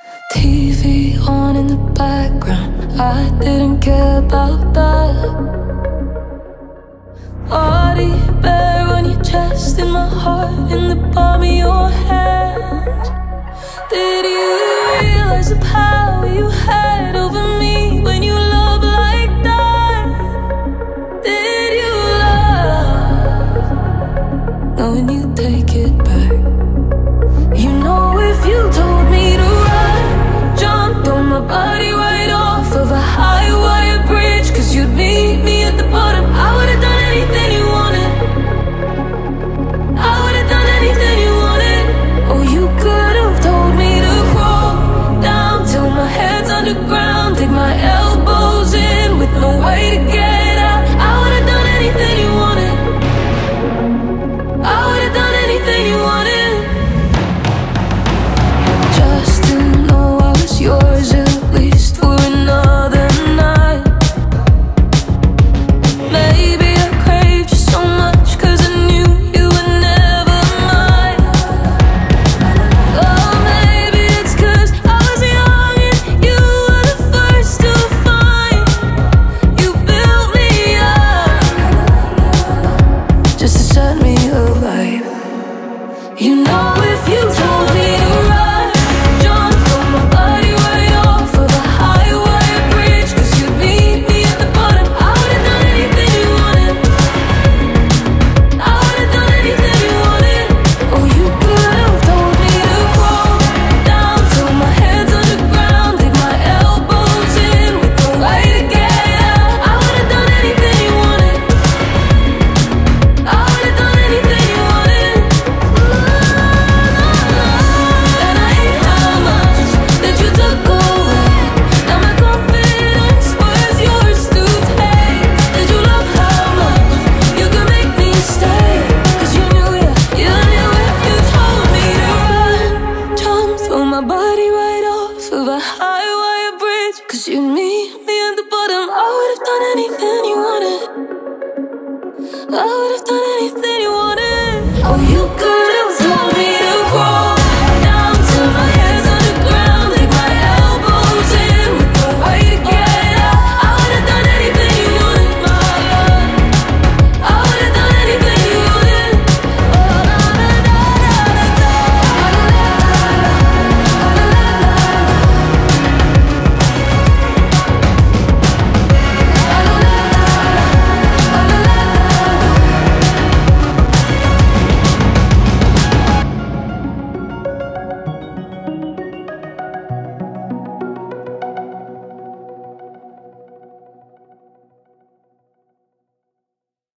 TV on in the background, I didn't care about that. Body bare on your chest, in my heart, in the palm of your hand. Did you realize the power you had over me when you love like that? Did you love knowing you take it back? You know, if you told me to run, jump, throw my body right off of a high wire bridge, 'cause you'd meet me at the bottom, I would've done anything you wanted. I would've done anything you wanted. Oh, you could've told me to crawl down till my head's underground, dig my elbows in with no way to get out. I would've done anything you wanted. I would've done anything you wanted. Just to know I was yours, at least for another night. Maybe I craved you so much 'cause I knew you were never mine. Oh, maybe it's 'cause I was young and you were the first to find. You built me up just to set me alight. You know, if you told me to run, jump, throw my body right off of a high wire bridge, 'cause you'd meet me at the bottom, I would've done anything you wanted. I would've done anything you wanted. Oh, you could've told me to crawl down till my head's underground, dig my elbows in with no way to get out. I would've done anything you wanted. I would've done anything you wanted. And I hate how much that you took away. Now my confidence was yours to take. Did you love how much you could make me stay? 'Cause you knew if you told me to run, jump, throw my body right off of a high wire bridge, 'cause you'd meet me at the bottom, I would've done anything you wanted. I would've done anything you wanted. Oh, you could